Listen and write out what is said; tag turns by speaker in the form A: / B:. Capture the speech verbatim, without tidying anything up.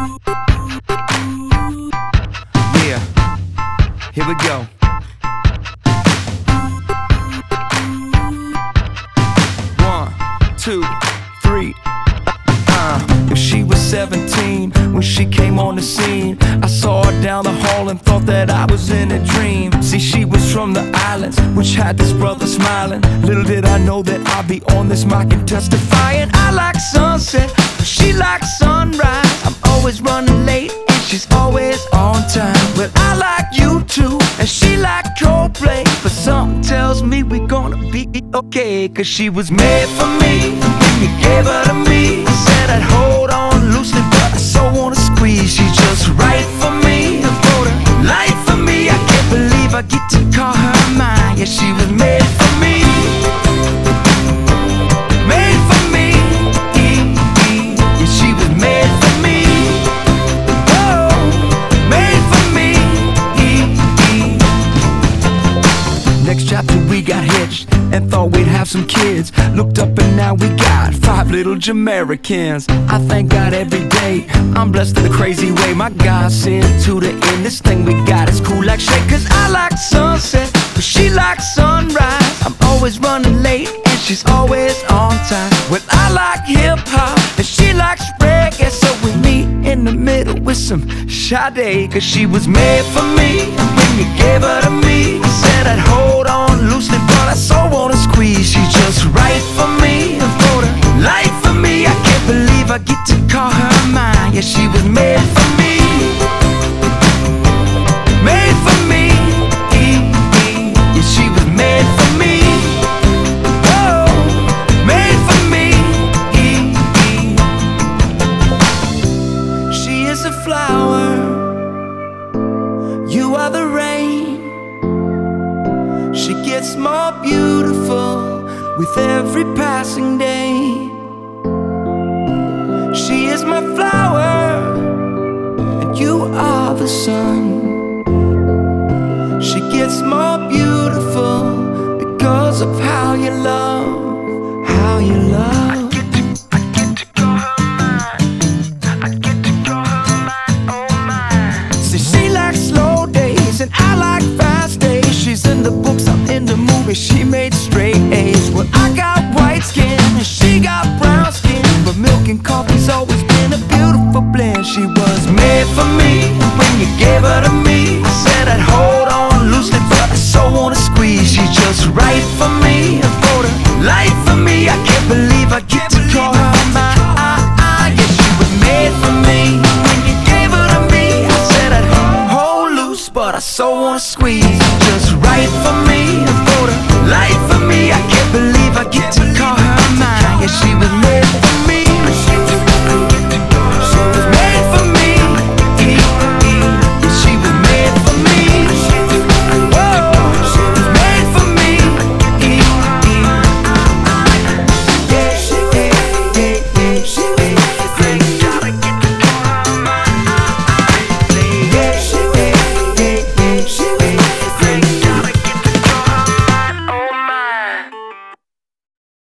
A: Yeah, here we go. One, two, three. Uh, if she was seventeen when she came on the scene, I saw her down the hall and thought that I was in a dream. See, she was from the islands, which had this brother smiling. Little did I know that I'd be on this mic and testifying. I like sunset, but she likes sunrise. I'm always running late and she's always on time. Well, I like you too, and she like Coldplay, but something tells me we're gonna be okay. Cause she was made for me, when you gave her to me. Said I'd hold on loosely, but I so wanna squeeze. She's just right for me, I wrote her life for me. I can't believe I get to call her mine. Yeah, she was made for me, made for me. Yeah, she was made for me. Oh, made for me. Next chapter we got hitched and thought we'd have some kids. Looked up and now we got five little Jamericans. I thank God every day I'm blessed in a crazy way. My God sent to the end. This thing we got is cool like shit. Cause I like sunset, but she likes sunrise. I'm always running late and she's always on time. Well, I like hip-hop and she likes reggae, so we meet in the middle with some Sade. Cause she was made for me, when you gave her to me. I said I'd hold on loosely, but I so wanna squeeze. She's just right for me, I wrote her life for me. I can't believe I get to call her mine. Yeah, she was made for me, made for me. Yeah, she was made for me. Oh, made for me. She is a flower, you are the rain. She gets more beautiful with every passing day. She is my flower, and you are the sun. She gets more beautiful because of how you love, how you love. I get to, I get to call her mine. I get to call her mine, oh mine. See, she likes slow days and I like fast days. She's in the books, I'm in the movies. She made straight A's. Well, I got white skin and she got brown skin, but milk and coffee's always been a beautiful blend. She was made for me, when you gave her to me. I said I'd hold on loosely, but I so wanna squeeze. She's just right for me, I wrote her life for me. I can't believe I get to call her mine. Yeah, she was made for me, when you gave her to me. I said I'd hold loose, but I so wanna squeeze. Just right for me, I wrote her life